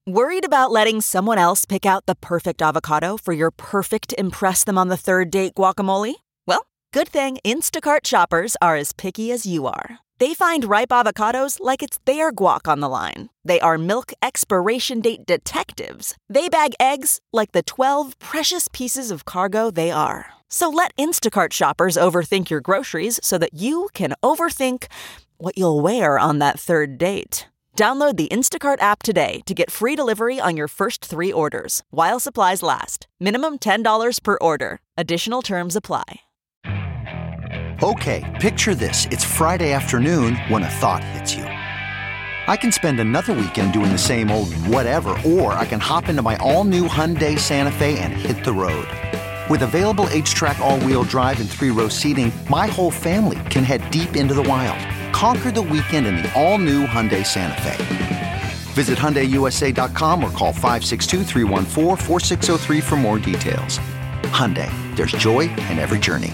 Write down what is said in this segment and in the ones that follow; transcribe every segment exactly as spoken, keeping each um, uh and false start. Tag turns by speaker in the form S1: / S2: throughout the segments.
S1: Worried about letting someone else pick out the perfect avocado for your perfect impress them on the third date guacamole? Well, good thing Instacart shoppers are as picky as you are. They find ripe avocados like it's their guac on the line. They are milk expiration date detectives. They bag eggs like the twelve precious pieces of cargo they are. So let Instacart shoppers overthink your groceries so that you can overthink what you'll wear on that third date. Download the Instacart app today to get free delivery on your first three orders, while supplies last. Minimum ten dollars per order. Additional terms apply.
S2: Okay, picture this. It's Friday afternoon when a thought hits you. I can spend another weekend doing the same old whatever, or I can hop into my all-new Hyundai Santa Fe and hit the road. With available H-Track all-wheel drive and three-row seating, my whole family can head deep into the wild. Conquer the weekend in the all-new Hyundai Santa Fe. Visit Hyundai U S A dot com or call five six two, three one four, four six zero three for more details. Hyundai, there's joy in every journey.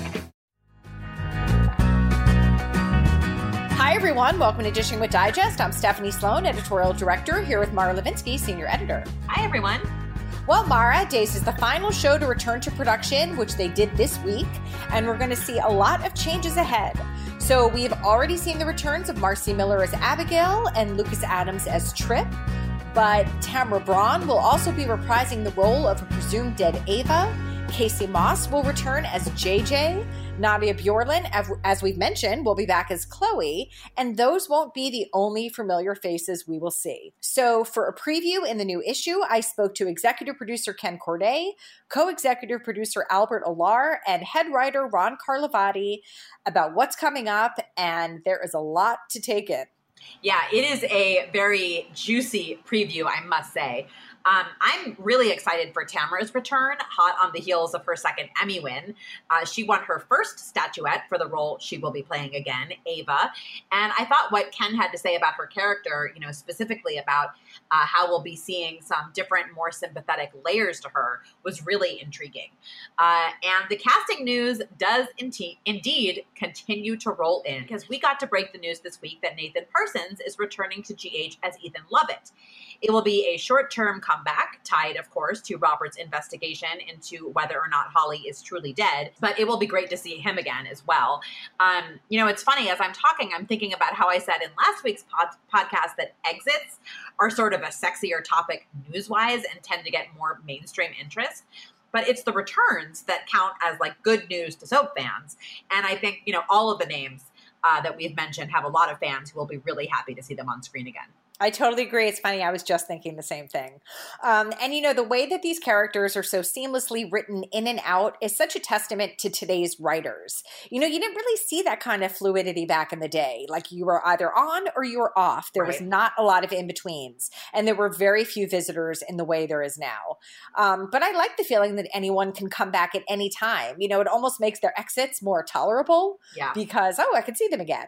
S3: Hi, everyone. Welcome to Dishing with Digest. I'm Stephanie Sloan, editorial director, here with Mara Levinsky, senior editor.
S4: Hi, everyone.
S3: Well, Mara, Days is the final show to return to production, which they did this week, and we're going to see a lot of changes ahead. So we've already seen the returns of Marcy Miller as Abigail and Lucas Adams as Trip, but Tamara Braun will also be reprising the role of a presumed dead Ava. Casey Moss will return as J J. Nadia Bjorlin, as we've mentioned, will be back as Chloe, and those won't be the only familiar faces we will see. So for a preview in the new issue, I spoke to executive producer Ken Corday, co-executive producer Albert Alar, and head writer Ron Carlivati about what's coming up, and there is a lot to take in.
S4: Yeah, it is a very juicy preview, I must say. Um, I'm really excited for Tamara's return, hot on the heels of her second Emmy win. Uh, she won her first statuette for the role she will be playing again, Ava. And I thought what Ken had to say about her character, you know, specifically about uh, how we'll be seeing some different, more sympathetic layers to her, was really intriguing. Uh, and the casting news does in- indeed continue to roll in, because we got to break the news this week that Nathan Parsons is returning to G H as Ethan Lovett. It will be a short-term comeback, tied, of course, to Robert's investigation into whether or not Holly is truly dead, but it will be great to see him again as well. Um, you know, it's funny, as I'm talking, I'm thinking about how I said in last week's pod- podcast that exits are sort of a sexier topic news-wise and tend to get more mainstream interest. But it's the returns that count as like good news to soap fans. And I think, you know, all of the names uh, that we've mentioned have a lot of fans who will be really happy to see them on screen again.
S3: I totally agree. It's funny. I was just thinking the same thing. Um, and, you know, the way that these characters are so seamlessly written in and out is such a testament to today's writers. You know, you didn't really see that kind of fluidity back in the day. Like you were either on or you were off. There was
S4: Right.
S3: not a lot of in-betweens. And there were very few visitors in the way there is now. Um, but I like the feeling that anyone can come back at any time. You know, it almost makes their exits more tolerable
S4: Yeah.
S3: because, oh, I can see them again.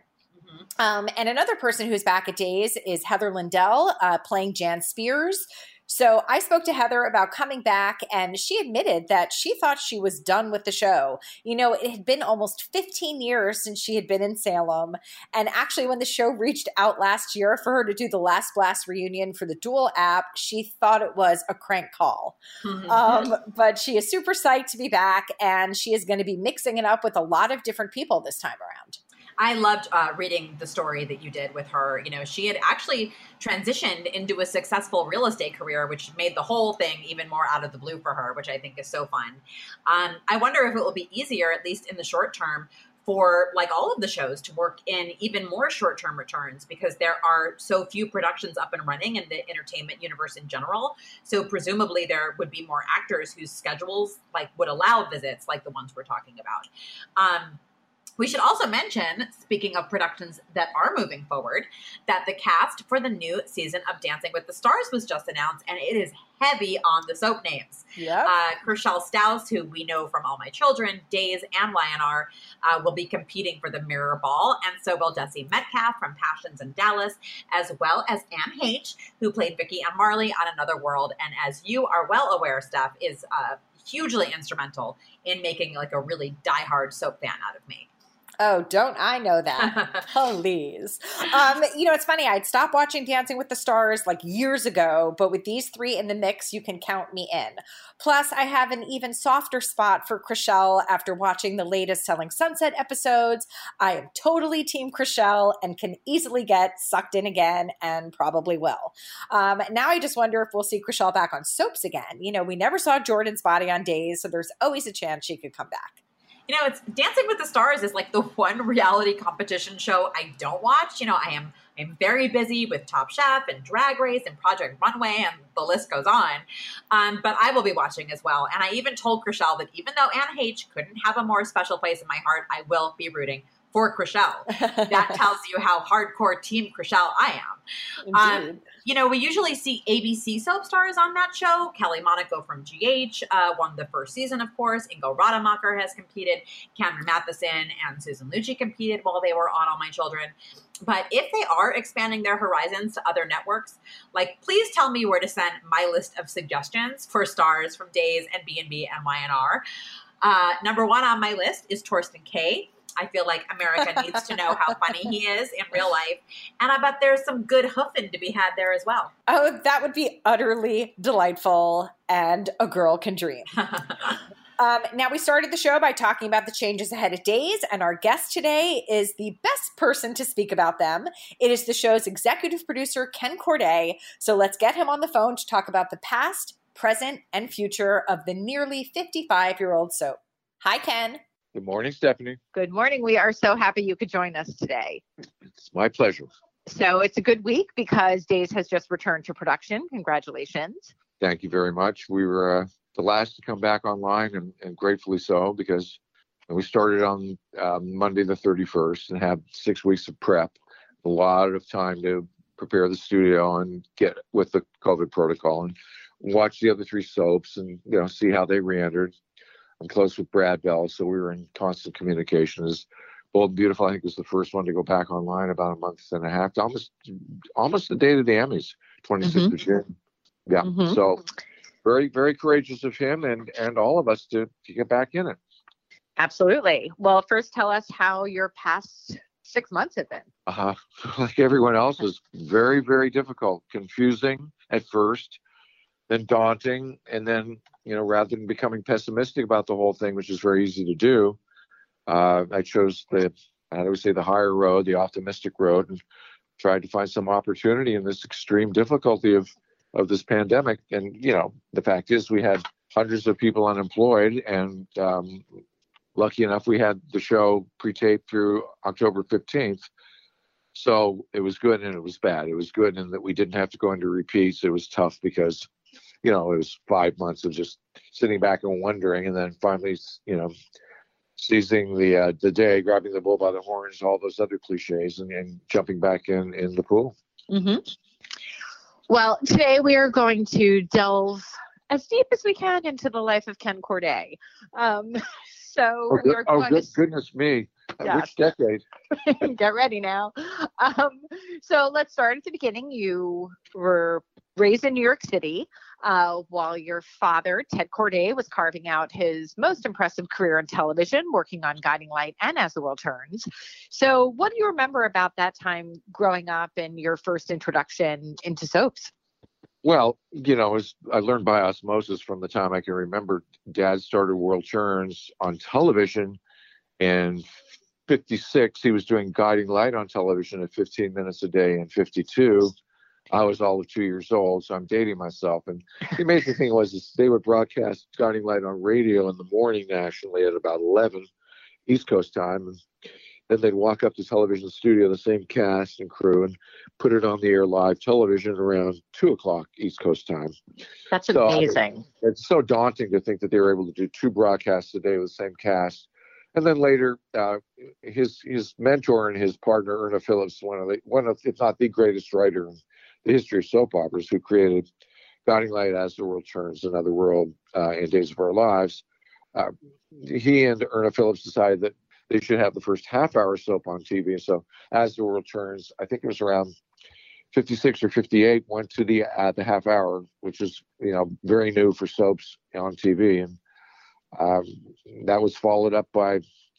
S3: Um, and another person who's back at Days is Heather Lindell, uh, playing Jan Spears. So I spoke to Heather about coming back, and she admitted that she thought she was done with the show. You know, it had been almost fifteen years since she had been in Salem. And actually, when the show reached out last year for her to do the Last Blast reunion for the Dual app, she thought it was a crank call. Mm-hmm. Um, but she is super psyched to be back, and she is going to be mixing it up with a lot of different people this time around.
S4: I loved uh, reading the story that you did with her. You know, she had actually transitioned into a successful real estate career, which made the whole thing even more out of the blue for her, which I think is so fun. Um, I wonder if it will be easier, at least in the short term, for like all of the shows to work in even more short-term returns, because there are so few productions up and running in the entertainment universe in general. So presumably there would be more actors whose schedules like would allow visits like the ones we're talking about. Um, We should also mention, speaking of productions that are moving forward, that the cast for the new season of Dancing with the Stars was just announced, and it is heavy on the soap names.
S3: Yep.
S4: Uh, Kershel Stous, who we know from All My Children, Days, and Y and R, uh, will be competing for the Mirror Ball, and so will Jesse Metcalf from Passions in Dallas, as well as Anne H., who played Vicky and Marley on Another World, and as you are well aware, Steph, is uh, hugely instrumental in making like a really diehard soap fan out of me.
S3: Oh, don't I know that? Please. Um, you know, it's funny. I'd stopped watching Dancing with the Stars like years ago, but with these three in the mix, you can count me in. Plus, I have an even softer spot for Chrishell after watching the latest Selling Sunset episodes. I am totally Team Chrishell and can easily get sucked in again and probably will. Um, now I just wonder if we'll see Chrishell back on soaps again. You know, we never saw Jordan's body on Days, so there's always a chance she could come back.
S4: You know, it's Dancing with the Stars is like the one reality competition show I don't watch. You know, I am I'm very busy with Top Chef and Drag Race and Project Runway, and the list goes on. Um, but I will be watching as well. And I even told Chrishell that even though Anna H couldn't have a more special place in my heart, I will be rooting for Chrishell. That tells you how hardcore Team Chrishell I am. Um, you know, we usually see A B C soap stars on that show. Kelly Monaco from G H uh, won the first season, of course. Ingo Rademacher has competed. Cameron Matheson and Susan Lucci competed while they were on All My Children. But if they are expanding their horizons to other networks, like, please tell me where to send my list of suggestions for stars from Days and B and B and Y N R. Uh, number one on my list is Torsten K. I feel like America needs to know how funny he is in real life. And I bet there's some good hoofing to be had there as well.
S3: Oh, that would be utterly delightful, and a girl can dream. um, now, we started the show by talking about the changes ahead of Days, and our guest today is the best person to speak about them. It is the show's executive producer, Ken Corday. So let's get him on the phone to talk about the past, present, and future of the nearly fifty-five-year-old soap. Hi, Ken.
S5: Good morning, Stephanie.
S6: Good morning. We are so happy you could join us today.
S5: It's my pleasure.
S6: So it's a good week because Days has just returned to production. Congratulations.
S5: Thank you very much. We were uh, the last to come back online, and, and gratefully so, because we started on um, Monday the thirty-first and had six weeks of prep, a lot of time to prepare the studio and get with the COVID protocol and watch the other three soaps and, you know, see how they re-entered. I'm close with Brad Bell, so we were in constant communication. As Bold and Beautiful, I think, was the first one to go back online about a month and a half, almost almost the date of the Emmys, twenty-sixth mm-hmm. of June. Yeah, mm-hmm. So very, very courageous of him and, and all of us to, to get back in it.
S6: Absolutely. Well, first tell us how your past six months have been.
S5: Uh, like everyone else, was very, very difficult, confusing at first, then daunting, and then, you know, rather than becoming pessimistic about the whole thing, which is very easy to do, uh, I chose the, how do we say, the higher road, the optimistic road, and tried to find some opportunity in this extreme difficulty of, of this pandemic. And, you know, the fact is we had hundreds of people unemployed, and um, lucky enough, we had the show pre-taped through October fifteenth. So it was good and it was bad. It was good in that we didn't have to go into repeats. It was tough because, you know, it was five months of just sitting back and wondering, and then finally, you know, seizing the uh, the day, grabbing the bull by the horns, all those other cliches, and, and jumping back in, in the pool.
S6: Mm-hmm. Well, today we are going to delve as deep as we can into the life of Ken Corday. Um, so
S5: oh,
S6: we are
S5: oh
S6: going
S5: good,
S6: to...
S5: goodness me.
S6: Yeah.
S5: Which decade?
S6: Get ready now. Um, so let's start at the beginning. You were raised in New York City uh, while your father, Ted Corday, was carving out his most impressive career in television, working on Guiding Light and As the World Turns. So what do you remember about that time growing up and your first introduction into soaps?
S5: Well, you know, as I learned by osmosis from the time I can remember. Dad started World Turns on television, and fifty-six, he was doing Guiding Light on television at fifteen minutes a day. And fifty-two, I was all of two years old, so I'm dating myself. And the amazing thing was is they would broadcast Guiding Light on radio in the morning nationally at about eleven East Coast time. And then they'd walk up to television studio, the same cast and crew, and put it on the air live television around two o'clock East Coast time.
S6: That's
S5: so,
S6: amazing.
S5: It's so daunting to think that they were able to do two broadcasts a day with the same cast. And then later, uh, his his mentor and his partner, Erna Phillips, one of the one of if not the greatest writer in the history of soap operas, who created Guiding Light, As the World Turns, Another World, uh, and Days of Our Lives. Uh, he and Erna Phillips decided that they should have the first half-hour soap on T V. So As the World Turns, I think it was around fifty-six or fifty-eight, went to the uh, the half hour, which is, you know, very new for soaps on T V. And Um, that was followed up by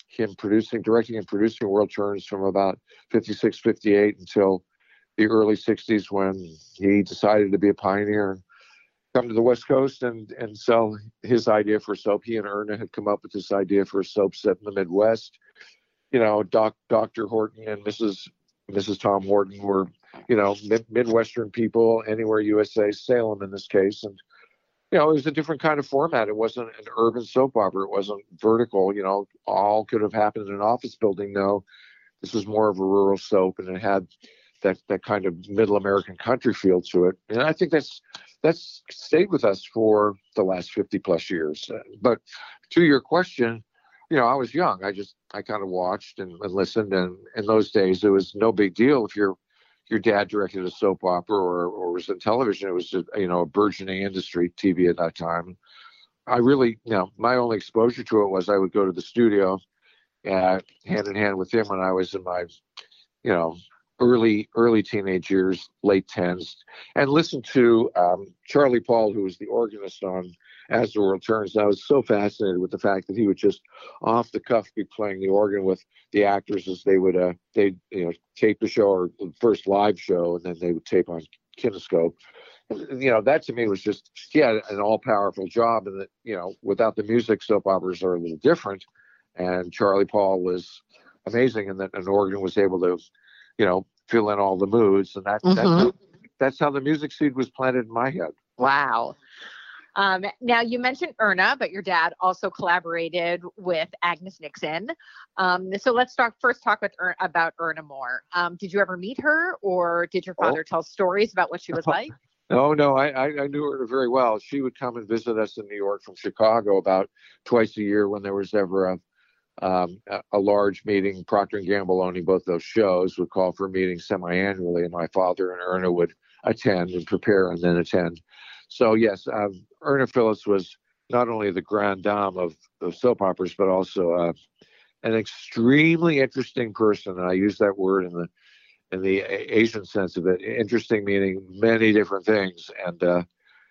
S5: him producing, directing and producing World Turns from about fifty-six, fifty-eight until the early sixties when he decided to be a pioneer and come to the West Coast and, and sell his idea for soap. He and Erna had come up with this idea for a soap set in the Midwest. You know, Doc, Doctor Horton and Missus Missus Tom Horton were, you know, mid- Midwestern people, Anywhere U S A, Salem in this case. And, you know, it was a different kind of format. It wasn't an urban soap opera. It wasn't vertical, you know, all could have happened in an office building. No, this was more of a rural soap, and it had that, that kind of middle American country feel to it. And I think that's, that's stayed with us for the last fifty plus years. But to your question, you know, I was young. I just, I kind of watched and, and listened. And in those days, it was no big deal if your your dad directed a soap opera or, or was in television. It was just, you know, a burgeoning industry, T V at that time. I really, you know, my only exposure to it was I would go to the studio uh, hand in hand with him when I was in my, you know, early, early teenage years, late tens, and listen to um, Charlie Paul, who was the organist on As the World Turns. And I was so fascinated with the fact that he would just off the cuff be playing the organ with the actors as they would, uh, they you know, tape the show or the first live show, and then they would tape on Kinescope. And, you know, that to me was just, he had an all-powerful job, and that, you know, without the music, soap operas are a little different. And Charlie Paul was amazing, and that an organ was able to, you know, fill in all the moods. And that, mm-hmm. that's, how, that's how the music seed was planted in my head.
S6: Wow. Um, now, you mentioned Erna, but your dad also collaborated with Agnes Nixon. Um, so let's talk first talk with er- about Erna more. Um, did you ever meet her, or did your father oh. tell stories about what she was like?
S5: No, no, I, I, I knew her very well. She would come and visit us in New York from Chicago about twice a year when there was ever a Um, a, a large meeting. Procter and Gamble, owning both those shows, would call for a meeting semi-annually, and my father and Erna would attend and prepare and then attend. So yes, um, Erna Phillips was not only the grande dame of, of soap operas, but also uh, an extremely interesting person. And I use that word in the in the Asian sense of it. Interesting meaning many different things, and uh,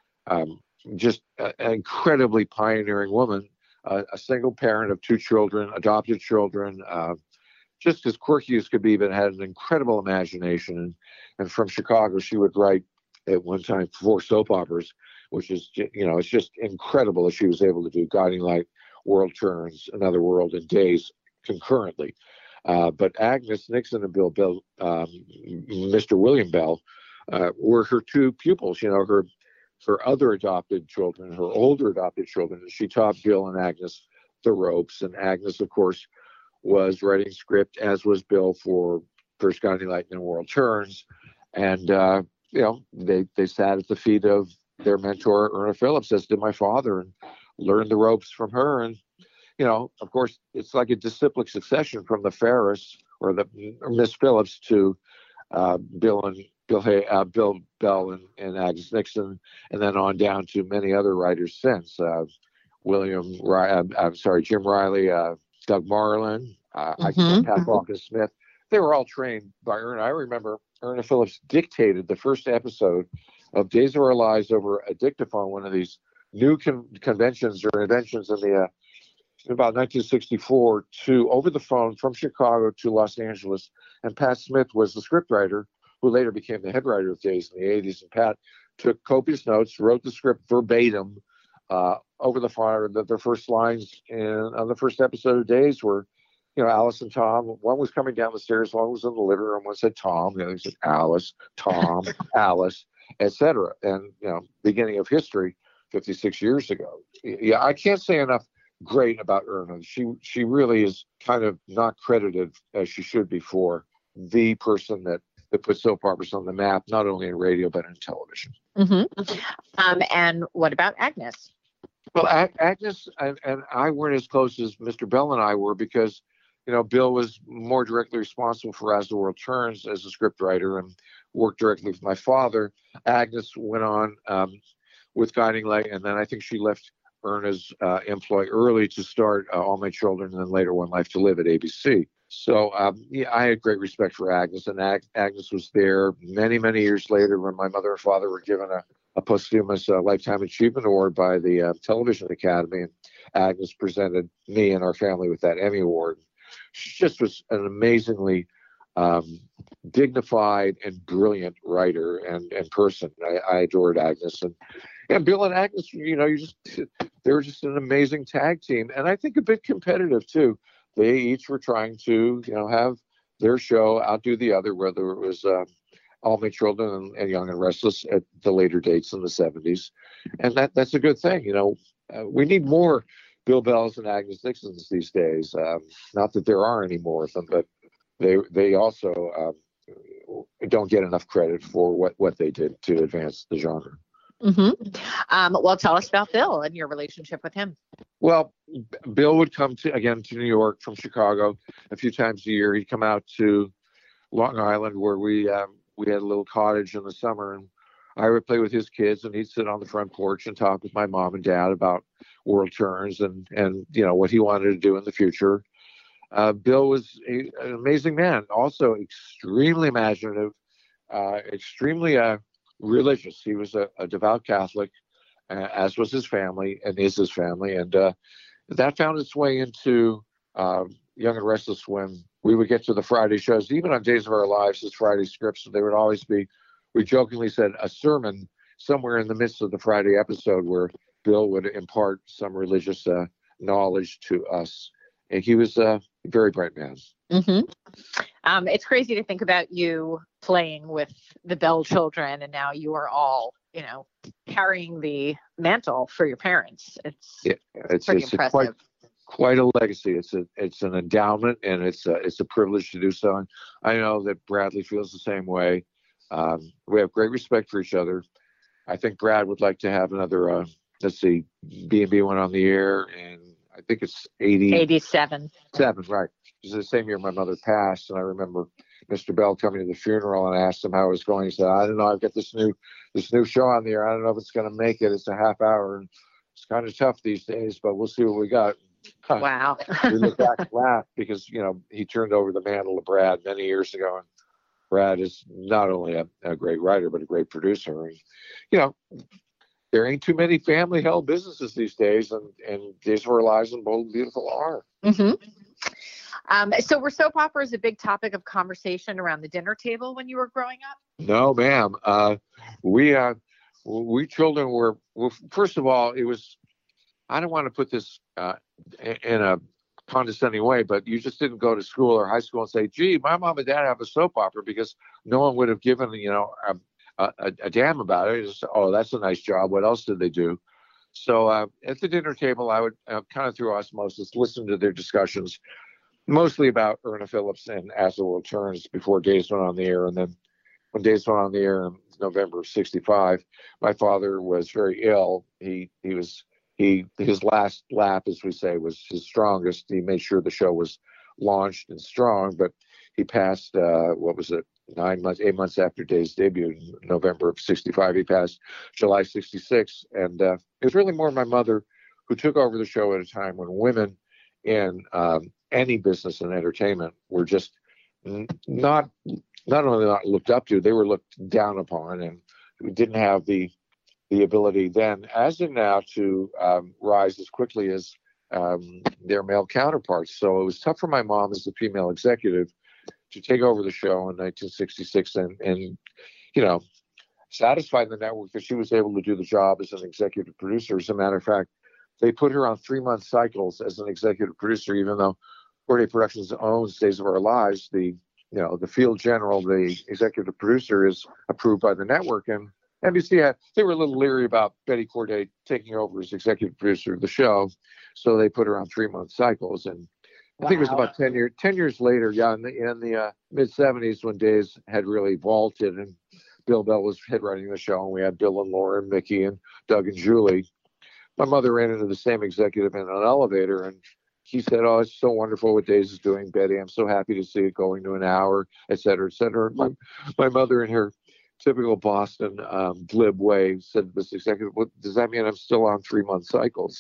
S5: um, just a, an incredibly pioneering woman. Uh, a single parent of two children, adopted children, uh, just as quirky as could be, but had an incredible imagination. And, and from Chicago, she would write at one time four soap operas, which is, you know, it's just incredible that she was able to do Guiding Light, World Turns, Another World, and Days concurrently. Uh, but Agnes Nixon and Bill Bell, um, Mister William Bell, uh, were her two pupils. You know, her her other adopted children, her older adopted children. She taught Bill and Agnes the ropes, and Agnes, of course, was writing script, as was Bill, for First Guiding Light and World Turns. And uh, you know, they they sat at the feet of their mentor Erna Phillips, as did my father, and learned the ropes from her. And you know, of course, it's like a disciplic succession from the Ferris or the or Miss Phillips to uh, Bill and Bill Hay, uh, Bill Bell and, and Agnes Nixon, and then on down to many other writers since. Uh, William, uh, I'm sorry, Jim Riley, uh, Doug Marlin, uh, mm-hmm. Pat Falcon Smith. They were all trained by Erna. I remember Erna Phillips dictated the first episode of Days of Our Lives over a dictaphone, one of these new con- conventions or inventions in the uh, in about nineteen sixty-four, to over the phone from Chicago to Los Angeles. And Pat Smith was the scriptwriter, who later became the head writer of Days in the eighties. And Pat took copious notes, wrote the script verbatim uh, over the phone. The, the first lines in on the first episode of Days were, you know, Alice and Tom. One was coming down the stairs, one was in the living room, one said Tom, the other said Alice, Tom, Alice, et cetera. And, you know, beginning of history fifty-six years ago. Yeah, I can't say enough great about Erna. She she really is kind of not credited as she should be for the person that, that put soap operas on the map, not only in radio, but in television.
S6: Mm-hmm. Um, and what about Agnes?
S5: Well, Ag- Agnes and, and I weren't as close as Mister Bell and I were, because, you know, Bill was more directly responsible for As the World Turns as a scriptwriter and worked directly with my father. Agnes went on um, with Guiding Light, and then I think she left Erna's uh, employ early to start uh, All My Children, and then later One Life to Live at A B C. So um, yeah, I had great respect for Agnes, and Ag- Agnes was there many, many years later when my mother and father were given a, a posthumous uh, Lifetime Achievement Award by the uh, Television Academy. And Agnes presented me and our family with that Emmy Award. She just was an amazingly um, dignified and brilliant writer and, and person. I, I adored Agnes. And, and Bill and Agnes, you know, you just they were just an amazing tag team. And I think a bit competitive, too. They each were trying to, you know, have their show outdo the other, whether it was uh, All My Children and, and Young and Restless at the later dates in the seventies. And that that's a good thing. You know, uh, we need more Bill Bells and Agnes Dixons these days. Um, not that there are any more of them, but they they also um, don't get enough credit for what, what they did to advance the genre.
S6: Mm-hmm. Um, well, tell us about Bill and your relationship with him.
S5: Well, Bill would come to again to New York from Chicago a few times a year. He'd come out to Long Island, where we um, we had a little cottage in the summer, and I would play with his kids, and he'd sit on the front porch and talk with my mom and dad about world turns and and you know what he wanted to do in the future. Uh, Bill was a, an amazing man, also extremely imaginative, uh, extremely uh, religious. He was a, a devout Catholic, uh, as was his family and is his family. And uh, that found its way into uh, Young and Restless when we would get to the Friday shows. Even on Days of Our Lives, his Friday scripts, there would always be, we jokingly said, a sermon somewhere in the midst of the Friday episode where Bill would impart some religious uh, knowledge to us. And he was a very bright man.
S6: Mm-hmm. Um, it's crazy to think about you playing with the Bell children, and now you are all, you know, carrying the mantle for your parents. It's
S5: yeah, it's,
S6: pretty
S5: it's
S6: impressive.
S5: Quite, quite a legacy. It's a it's an endowment, and it's a, it's a privilege to do so. And I know that Bradley feels the same way. Um, we have great respect for each other. I think Brad would like to have another. Uh, let's see, B and B went on the air, and I think it's eighty
S6: eighty-seven.
S5: Seven, right. It was the same year my mother passed, and I remember Mister Bell coming to the funeral, and I asked him how it was going. He said, "I don't know. I've got this new this new show on the air. I don't know if it's going to make it. It's a half hour, and it's kind of tough these days, but we'll see what we got."
S6: Wow.
S5: We look back and laugh because you know he turned over the mantle to Brad many years ago, and Brad is not only a, a great writer but a great producer. And, you know. There ain't too many family-held businesses these days, and, and Days of Our Lives and Bold and Beautiful are.
S6: Mm-hmm. Um, so were soap operas a big topic of conversation around the dinner table when you were growing up?
S5: No, ma'am. Uh, we uh, we children were, well, first of all, it was, I don't want to put this uh, in a condescending way, but you just didn't go to school or high school and say, gee, my mom and dad have a soap opera, because no one would have given, you know, a, A, a damn about it. Just, oh, that's a nice job. What else did they do? So uh, at the dinner table, I would uh, kind of through osmosis listen to their discussions, mostly about Erna Phillips and As the World Turns before Days went on the air. And then when Days went on the air in November of sixty-five, my father was very ill. He he was he his last lap, as we say, was his strongest. He made sure the show was launched and strong, but he passed. Uh, what was it? Nine months, eight months after Days' debut in November of sixty-five, he passed July sixty-six. And uh, it was really more my mother who took over the show at a time when women in um, any business and entertainment were just n- not not only not looked up to, they were looked down upon, and didn't have the the ability then, as in now, to um, rise as quickly as um, their male counterparts. So it was tough for my mom as the female executive to take over the show in nineteen sixty-six and, and, you know, satisfy the network that she was able to do the job as an executive producer. As a matter of fact, they put her on three-month cycles as an executive producer, even though Corday Productions owns Days of Our Lives. The, you know, the field general, the executive producer, is approved by the network. And N B C had, they were a little leery about Betty Corday taking over as executive producer of the show, so they put her on three-month cycles. And I think it was about ten years. Ten years later, yeah, in the, in the uh, mid seventies, when Days had really vaulted, and Bill Bell was head writing the show, and we had Bill and Laura and Mickey and Doug and Julie. My mother ran into the same executive in an elevator, and he said, "Oh, it's so wonderful what Days is doing, Betty. I'm so happy to see it going to an hour, et cetera, et cetera." My my mother, in her typical Boston um, glib way, said to this executive, "What does that mean? I'm still on three month cycles?"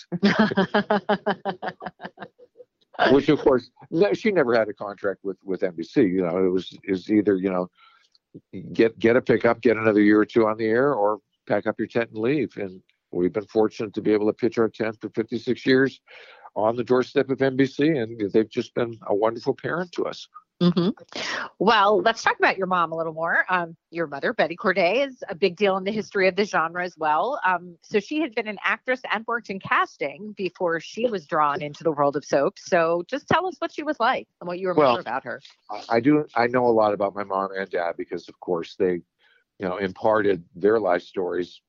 S5: Which, of course, no, she never had a contract with, with N B C. You know, it was is either, you know, get get a pickup, get another year or two on the air, or pack up your tent and leave. And we've been fortunate to be able to pitch our tent for fifty-six years on the doorstep of N B C, and they've just been a wonderful parent to us.
S6: Mm-hmm. Well, let's talk about your mom a little more. Um, your mother, Betty Corday, is a big deal in the history of the genre as well. Um, so she had been an actress and worked in casting before she was drawn into the world of soap. So just tell us what she was like and what you remember
S5: well,
S6: about her.
S5: I do. I know a lot about my mom and dad because, of course, they, you know, imparted their life stories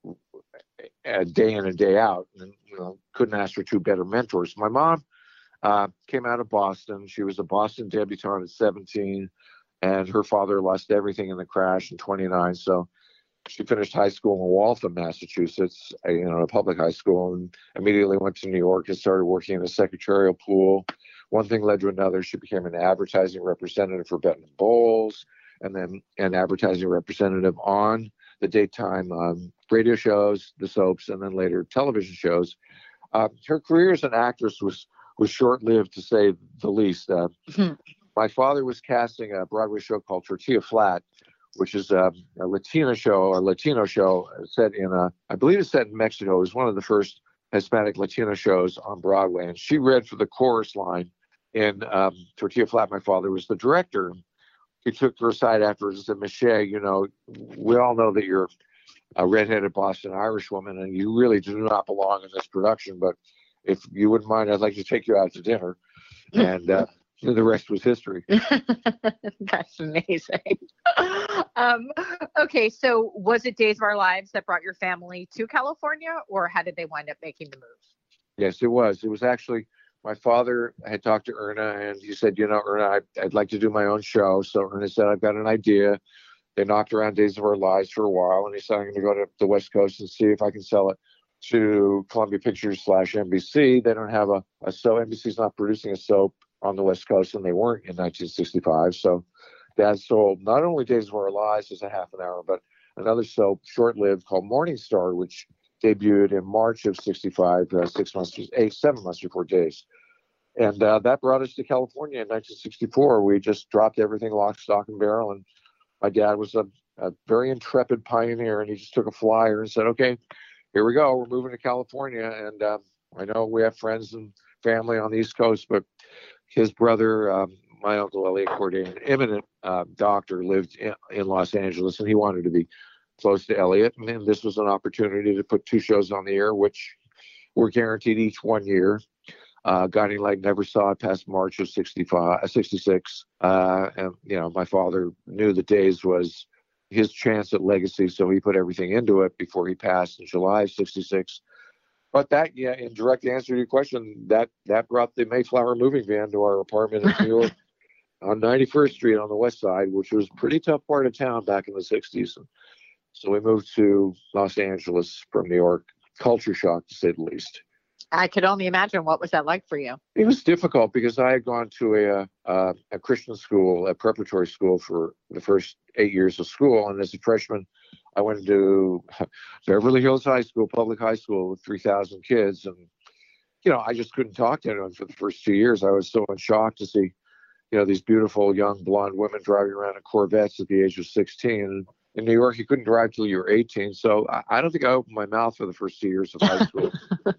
S5: uh, day in and day out, and you know, couldn't ask for two better mentors. My mom Uh, came out of Boston. She was a Boston debutante at seventeen, and her father lost everything in the crash in twenty-nine. So she finished high school in Waltham, Massachusetts, a, you know, a public high school, and immediately went to New York and started working in a secretarial pool. One thing led to another. She became an advertising representative for Benton and Bowles, and then an advertising representative on the daytime um, radio shows, the soaps, and then later television shows. Uh, her career as an actress was was short-lived, to say the least. Uh, mm-hmm. My father was casting a Broadway show called Tortilla Flat, which is a, a Latina show, a Latino show set in a, I believe it's set in Mexico. It was one of the first Hispanic Latino shows on Broadway. And she read for the chorus line in um, Tortilla Flat. My father was the director. He took her aside afterwards and said, Michelle, you know, we all know that you're a redheaded Boston Irish woman and you really do not belong in this production, but if you wouldn't mind, I'd like to take you out to dinner. And uh, the rest was history.
S6: That's amazing. um, okay, so was it Days of Our Lives that brought your family to California, or how did they wind up making the move?
S5: Yes, it was. It was actually, my father had talked to Erna, and he said, you know, Erna, I'd, I'd like to do my own show. So Erna said, I've got an idea. They knocked around Days of Our Lives for a while, and he said, I'm going to go to the West Coast and see if I can sell it to Columbia Pictures slash N B C. They don't have a, a soap. N B C's not producing a soap on the West Coast, and they weren't in nineteen sixty-five. So Dad sold not only Days of Our Lives as a half an hour, but another soap, short-lived, called Morning Star, which debuted in March of sixty-five, uh, six months, eight, seven months before Days. And uh, that brought us to California in nineteen sixty-four. We just dropped everything lock, stock, and barrel. And my dad was a, a very intrepid pioneer, and he just took a flyer and said, okay, here we go. We're moving to California. And um, I know we have friends and family on the East Coast, but his brother, um, my uncle Elliot Corday, an eminent uh, doctor, lived in, in Los Angeles, and he wanted to be close to Elliot. And, and this was an opportunity to put two shows on the air, which were guaranteed each one year. Uh, Guiding Light never saw it past March of sixty-five, sixty-six. Uh, and, you know, my father knew that Days was his chance at legacy, so he put everything into it before he passed in July of sixty-six. But that, yeah, in direct answer to your question, that that brought the Mayflower moving van to our apartment in New York on ninety-first Street on the west side, which was a pretty tough part of town back in the sixties. And so we moved to Los Angeles from New York. Culture shock, to say the least.
S6: I could only imagine. What was that like for you?
S5: It was difficult because I had gone to a a, a Christian school, a preparatory school for the first eight years of school. And as a freshman, I went to Beverly Hills High School, public high school with three thousand kids. And, you know, I just couldn't talk to anyone for the first two years. I was so in shock to see, you know, these beautiful young blonde women driving around in Corvettes at the age of sixteen. In New York, you couldn't drive till you were eighteen. So I, I don't think I opened my mouth for the first two years of high school.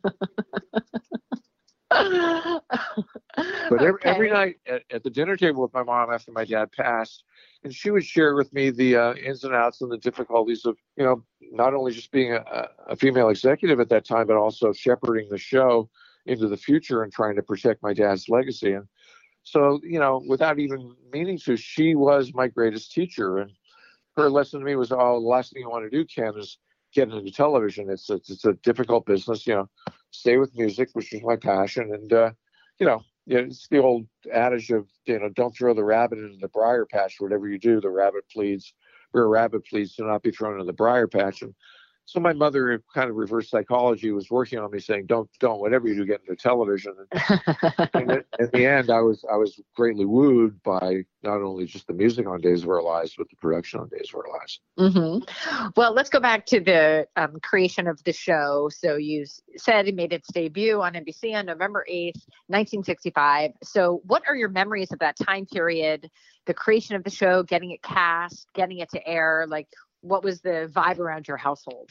S5: But every, okay. every night at, at the dinner table with my mom after my dad passed, and she would share with me the uh, ins and outs and the difficulties of, you know, not only just being a, a female executive at that time, but also shepherding the show into the future and trying to protect my dad's legacy. And so, you know, without even meaning to, she was my greatest teacher. And her lesson to me was, oh, the last thing you want to do, Ken, is get into television. It's a, it's a difficult business, you know, stay with music, which is my passion. And, uh, you know, it's the old adage of, you know, don't throw the rabbit into the briar patch. Whatever you do, the rabbit pleads, or a rabbit pleads to not be thrown into the briar patch. And so my mother, kind of reverse psychology, was working on me saying, don't, don't, whatever you do, get into television. And, and in the end, I was, I was greatly wooed by not only just the music on Days of Our Lives, but the production on Days of Our Lives.
S6: Mm-hmm. Well, let's go back to the um, creation of the show. So you said it made its debut on N B C on November eighth, nineteen sixty-five. So what are your memories of that time period, the creation of the show, getting it cast, getting it to air? Like, what was the vibe around your household?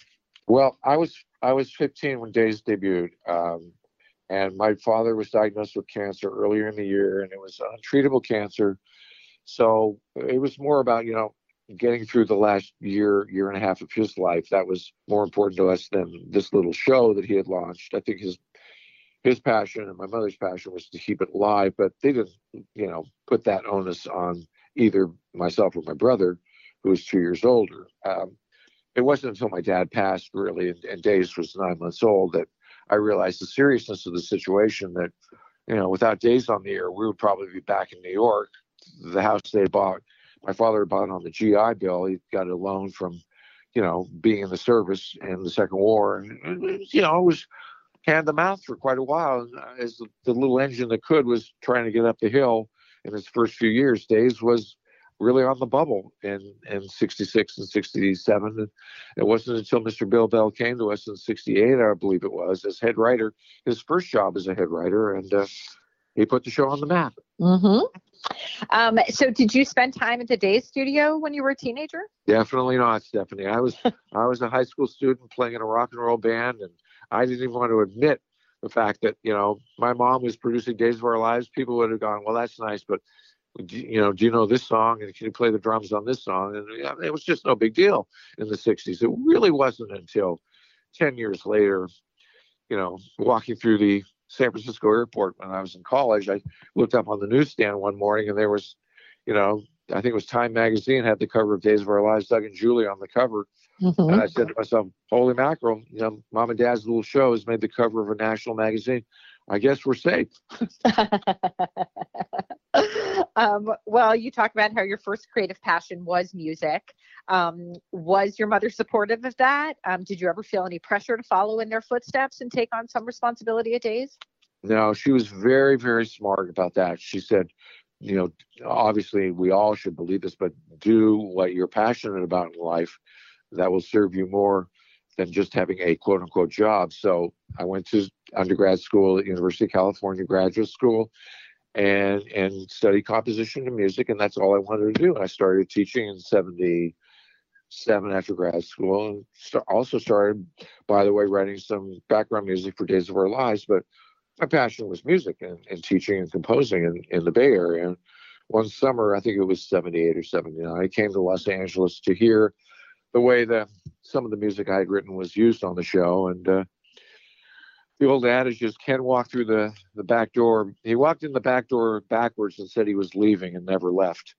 S5: Well, I was I was fifteen when Days debuted, um, and my father was diagnosed with cancer earlier in the year, and it was untreatable cancer. So it was more about, you know, getting through the last year, year and a half of his life. That was more important to us than this little show that he had launched. I think his his passion and my mother's passion was to keep it live, but they didn't, you know, put that onus on either myself or my brother, who was two years older. Um, it wasn't until my dad passed, really, and, and Days was nine months old, that I realized the seriousness of the situation, that, you know, without Days on the air, we would probably be back in New York. The house they bought, my father bought on the G I Bill. He got a loan from, you know, being in the service in the Second War. And, and you know, it was hand to mouth for quite a while. And as the, the little engine that could was trying to get up the hill in his first few years, Days was really on the bubble in, in sixty-six and sixty-seven. And it wasn't until Mister Bill Bell came to us in sixty-eight, I believe it was, as head writer, his first job as a head writer. And uh, he put the show on the map.
S6: Mm-hmm. Um, so did you spend time at the Days studio when you were a teenager?
S5: Definitely not, Stephanie. I was I was a high school student playing in a rock and roll band, and I didn't even want to admit the fact that, you know, my mom was producing Days of Our Lives. People would have gone, well, that's nice, but, you know, do you know this song? And can you play the drums on this song? And yeah, it was just no big deal in the sixties. It really wasn't until ten years later, you know, walking through the San Francisco airport when I was in college, I looked up on the newsstand one morning, and there was, you know, I think it was Time Magazine had the cover of Days of Our Lives, Doug and Julie on the cover. Mm-hmm. And I said to myself, holy mackerel, you know, Mom and Dad's little show has made the cover of a national magazine. I guess we're safe.
S6: um, well, you talk about how your first creative passion was music. Um, was your mother supportive of that? Um, did you ever feel any pressure to follow in their footsteps and take on some responsibility at Days?
S5: No, she was very, very smart about that. She said, you know, obviously we all should believe this, but do what you're passionate about in life. That will serve you more than just having a quote unquote job. So I went to undergrad school at University of California Graduate School and and studied composition and music, and that's all I wanted to do. And I started teaching in seventy-seven after grad school, and st- also started, by the way, writing some background music for Days of Our Lives. But my passion was music and, and teaching and composing in, in the Bay Area. And one summer, I think it was seventy-eight or seventy-nine, I came to Los Angeles to hear the way that some of the music I had written was used on the show. And uh, the old adage is, Ken walked through the, the back door. He walked in the back door backwards and said he was leaving and never left.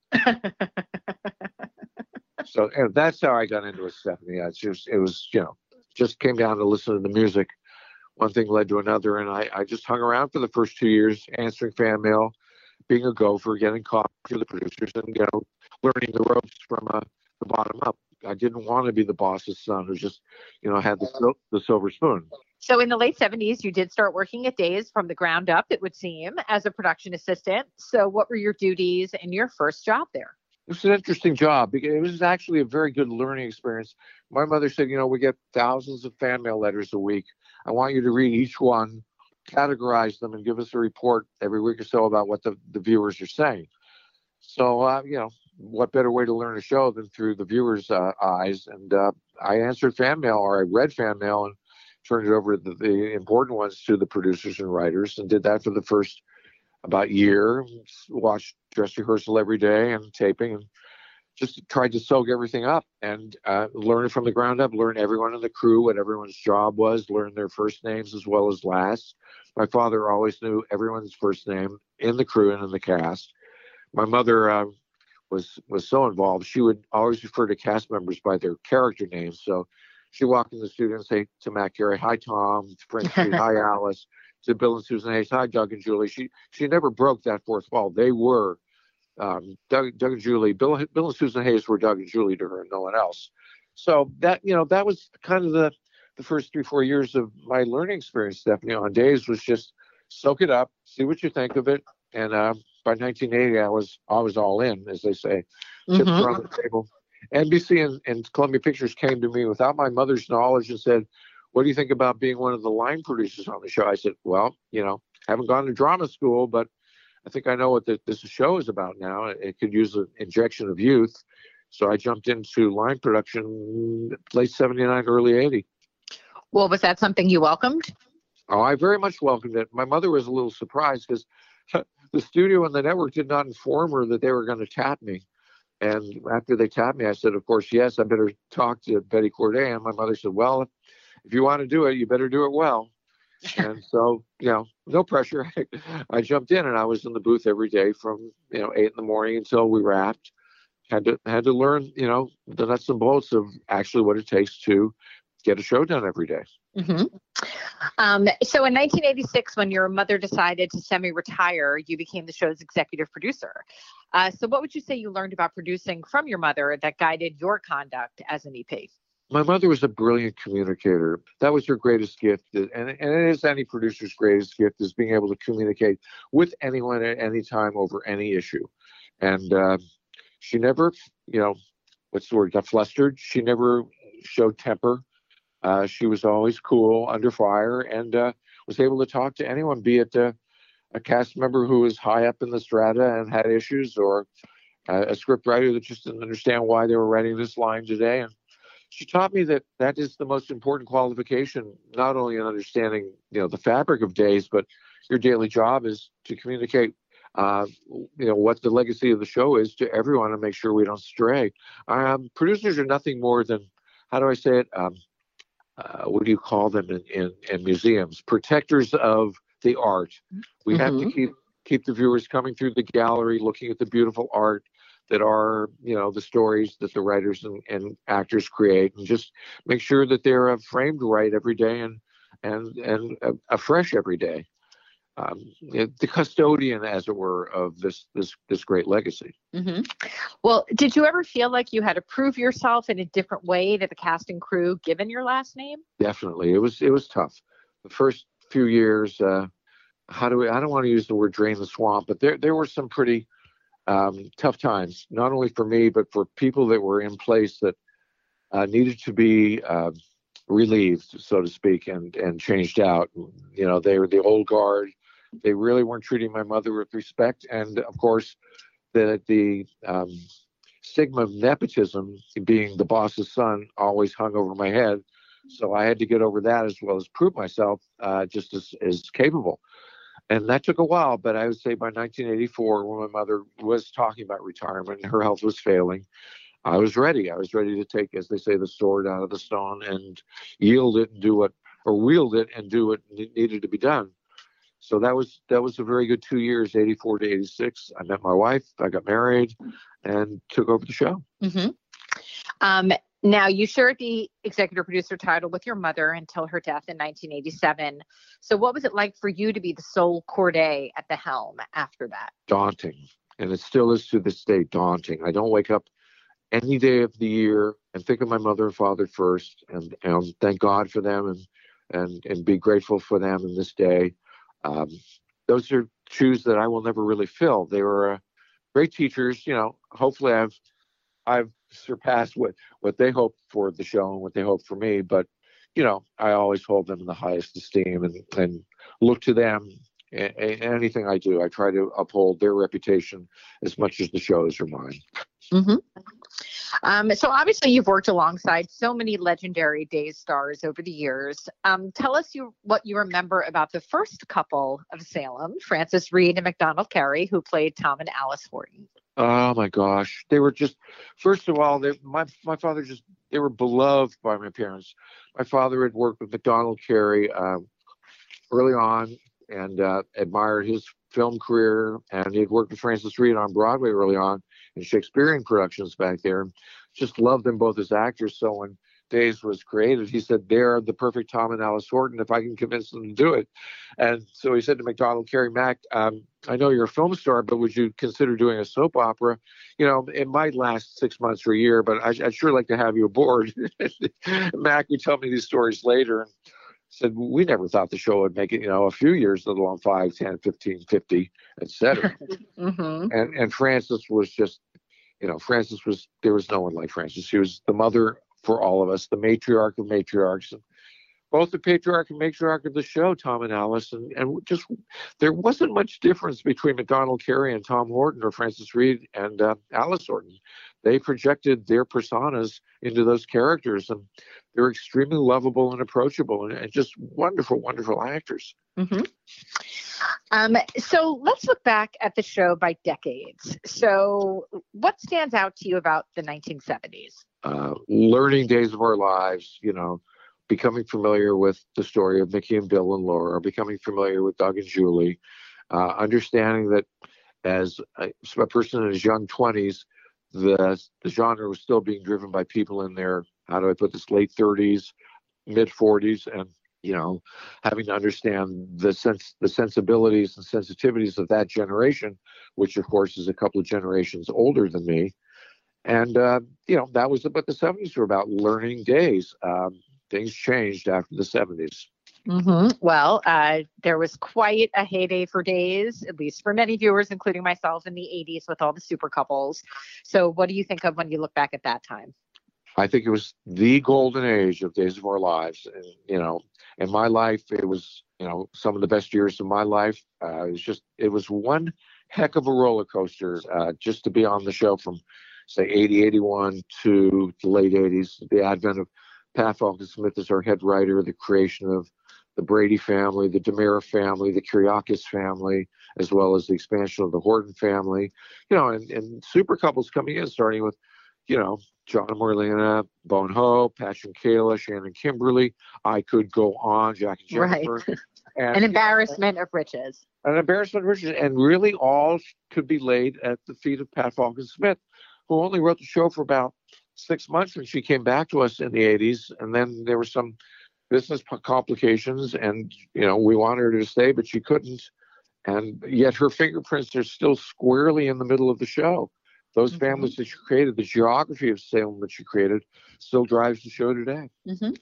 S5: So and that's how I got into it, Stephanie. It's just, it was, you know, just came down to listen to the music. One thing led to another. And I, I just hung around for the first two years, answering fan mail, being a gopher, getting coffee for the producers, and, you know, learning the ropes from uh, the bottom up. I didn't want to be the boss's son who just, you know, had the, the silver spoon.
S6: So in the late seventies, you did start working at Days from the ground up, it would seem, as a production assistant. So what were your duties in your first job there?
S5: It was an interesting job because it was actually a very good learning experience. My mother said, you know, we get thousands of fan mail letters a week. I want you to read each one, categorize them, and give us a report every week or so about what the, the viewers are saying. So, uh, you know, what better way to learn a show than through the viewers' uh, eyes? And uh, I answered fan mail, or I read fan mail and turned it over, the, the important ones, to the producers and writers, and did that for the first about year. Watched dress rehearsal every day and taping, and just tried to soak everything up and uh, learn it from the ground up, learn everyone in the crew, what everyone's job was, learn their first names as well as last. My father always knew everyone's first name in the crew and in the cast. My mother uh, was was so involved. She would always refer to cast members by their character names. So she walked in the studio and say to Matt Carey, "Hi, Tom." To Frank Street, "Hi, Alice." To Bill and Susan Hayes, "Hi, Doug and Julie." She she never broke that fourth wall. They were um, Doug, Doug and Julie. Bill Bill and Susan Hayes were Doug and Julie to her, and no one else. So that, you know, that was kind of the the first three four years of my learning experience, Stephanie, on Days, was just soak it up, see what you think of it, and uh, by nineteen eighty, I was I was all in, as they say. Chips
S6: Mm-hmm.
S5: were on the table. N B C and, and Columbia Pictures came to me without my mother's knowledge and said, "What do you think about being one of the line producers on the show?" I said, "Well, you know, haven't gone to drama school, but I think I know what the, this show is about now. It could use an injection of youth." So I jumped into line production late seventy-nine, early eighty.
S6: Well, was that something you welcomed?
S5: Oh, I very much welcomed it. My mother was a little surprised because the studio and the network did not inform her that they were going to tap me. And after they tapped me, I said, of course, yes, I better talk to Betty Corday. And my mother said, well, if you want to do it, you better do it well. And so, you know, no pressure. I jumped in and I was in the booth every day from, you know, eight in the morning until we wrapped. Had to had to learn, you know, the nuts and bolts of actually what it takes to get a show done every day.
S6: Mm-hmm. Um, so in nineteen eighty-six, when your mother decided to semi-retire, you became the show's executive producer. Uh, so what would you say you learned about producing from your mother that guided your conduct as an E P?
S5: My mother was a brilliant communicator. That was her greatest gift. And, and it is any producer's greatest gift, is being able to communicate with anyone at any time over any issue. And uh, she never, you know, what's the word, got flustered. She never showed temper. Uh, she was always cool under fire and uh, was able to talk to anyone, be it uh, a cast member who was high up in the strata and had issues, or uh, a script writer that just didn't understand why they were writing this line today. And she taught me that that is the most important qualification, not only in understanding, you know, the fabric of days, but your daily job is to communicate, uh, you know, what the legacy of the show is to everyone and make sure we don't stray. Um, producers are nothing more than, how do I say it? Um, uh, what do you call them in, in, in museums? Protectors of the art. We mm-hmm. have to keep keep the viewers coming through the gallery, looking at the beautiful art that are, you know, the stories that the writers and, and actors create, and just make sure that they're uh, framed right every day and and and uh, afresh every day. Um, the custodian, as it were, of this this this great legacy.
S6: Mm-hmm. Well, did you ever feel like you had to prove yourself in a different way to the cast and crew, given your last name?
S5: Definitely, it was it was tough. The first few years, uh, how do we? I don't want to use the word drain the swamp, but there there were some pretty um, tough times, not only for me, but for people that were in place that uh, needed to be uh, relieved, so to speak, and and changed out. You know, they were the old guard. They really weren't treating my mother with respect. And of course, the, the um, stigma of nepotism, being the boss's son, always hung over my head. So I had to get over that, as well as prove myself uh, just as, as capable. And that took a while, but I would say by nineteen eighty-four, when my mother was talking about retirement and her health was failing, I was ready. I was ready to take, as they say, the sword out of the stone and yield it and do what, or wield it and do what needed to be done. So that was that was a very good two years, eighty-four to eighty-six. I met my wife, I got married, and took over the show.
S6: Mm-hmm. Um, now, you shared the executive producer title with your mother until her death in nineteen eighty-seven. So what was it like for you to be the sole Corday at the helm after that?
S5: Daunting. And it still is to this day daunting. I don't wake up any day of the year and think of my mother and father first, and, and thank God for them, and, and, and be grateful for them in this day. Um, those are shoes that I will never really fill. They were uh, great teachers. You know, hopefully I've I've surpassed what, what they hoped for the show and what they hoped for me. But, you know, I always hold them in the highest esteem and, and look to them in, in anything I do. I try to uphold their reputation as much as the shows are mine.
S6: Mm-hmm. Um, so obviously you've worked alongside so many legendary Days stars over the years. Um, tell us you, what you remember about the first couple of Salem, Frances Reid and MacDonald Carey, who played Tom and Alice Horton.
S5: Oh my gosh. They were just, first of all, they, my, my father just, they were beloved by my parents. My father had worked with MacDonald Carey um, early on and uh, admired his film career, and he had worked with Frances Reid on Broadway early on in Shakespearean productions back there. Just loved them both as actors. So when Days was created, he said, they're the perfect Tom and Alice Horton if I can convince them to do it. And so he said to MacDonald Carey, Mac, um, I know you're a film star, but would you consider doing a soap opera? You know, it might last six months or a year, but I, I'd sure like to have you aboard. Mac would tell me these stories later and said, we never thought the show would make it, you know, a few years, let alone five, ten, fifteen, fifty, et cetera. mm-hmm. And and Frances was just, you know, Frances was, there was no one like Frances. She was the mother for all of us, the matriarch of matriarchs, and both the patriarch and matriarch of the show, Tom and Alice. And, and just, there wasn't much difference between MacDonald Carey and Tom Horton or Frances Reid and uh, Alice Horton. they projected their personas into those characters, and they're extremely lovable and approachable, and, and just wonderful, wonderful actors.
S6: Mm-hmm. Um, so let's look back at the show by decades. So what stands out to you about the nineteen seventies?
S5: Uh, learning Days of Our Lives, you know, becoming familiar with the story of Mickey and Bill and Laura, becoming familiar with Doug and Julie, uh, understanding that as a, a person in his young twenties, the, the genre was still being driven by people in their, how do I put this, late thirties, mid forties, and, you know, having to understand the sense, the sensibilities and sensitivities of that generation, which of course is a couple of generations older than me. And, uh, you know, that was what the seventies were about, learning days. Um, things changed after the seventies.
S6: Mm-hmm. Well, uh, there was quite a heyday for Days, at least for many viewers, including myself, in the eighties with all the super couples. So what do you think of when you look back at that time?
S5: I think it was the golden age of Days of Our Lives. And, you know, in my life, it was, you know, some of the best years of my life. Uh, it was just, it was one heck of a roller coaster uh, just to be on the show from, say, eighty, eighty-one to the late eighties, the advent of Pat Falcon-Smith as our head writer, the creation of the Brady family, the DiMera family, the Kiriakis family, as well as the expansion of the Horton family, you know, and, and super couples coming in, starting with, you know, John and Marlena, Bone Ho, Patch and Kayla, Shannon Kimberly. I could go on, Jack and Jennifer.
S6: Right.
S5: And,
S6: An embarrassment of riches.
S5: An embarrassment of riches. And really all could be laid at the feet of Pat Falcon-Smith, who only wrote the show for about six months when she came back to us in the eighties. And then there were some business complications, and, you know, we wanted her to stay, but she couldn't. And yet her fingerprints are still squarely in the middle of the show. Those mm-hmm. families that she created, the geography of Salem that she created, still drives the show today.
S6: Mm-hmm.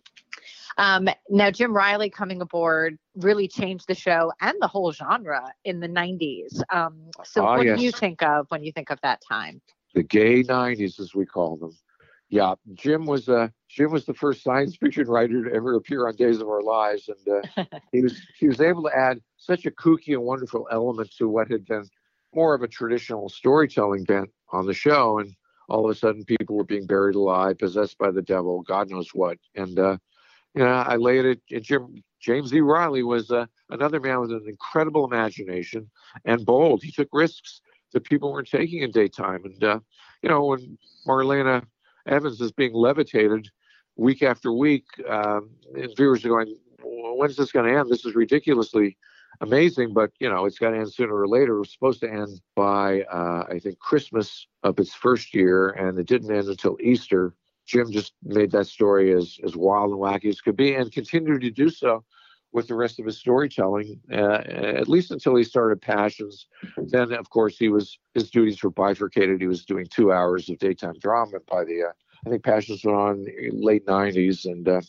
S6: Um, now, Jim Riley coming aboard really changed the show and the whole genre in the nineties. Um, so
S5: ah,
S6: what
S5: yes.
S6: do you think of when you think of that time?
S5: The gay nineties, as we call them. Yeah, Jim was uh, Jim was the first science fiction writer to ever appear on Days of Our Lives, and uh, he was he was able to add such a kooky and wonderful element to what had been more of a traditional storytelling bent on the show. And all of a sudden, people were being buried alive, possessed by the devil, God knows what. And uh, you know, I laid it. And Jim James E. Riley was uh, another man with an incredible imagination and bold. He took risks that people weren't taking in daytime. And uh, you know, when Marlena Evans is being levitated week after week, um, and viewers are going, when's this going to end? This is ridiculously amazing, but, you know, it's got to end sooner or later. It was supposed to end by, uh, I think, Christmas of its first year, and it didn't end until Easter. Jim just made that story as, as wild and wacky as could be, and continued to do so with the rest of his storytelling, uh, at least until he started Passions. Then, of course, he was his duties were bifurcated. He was doing two hours of daytime drama by the, uh, I think Passions went on in late nineties. And uh,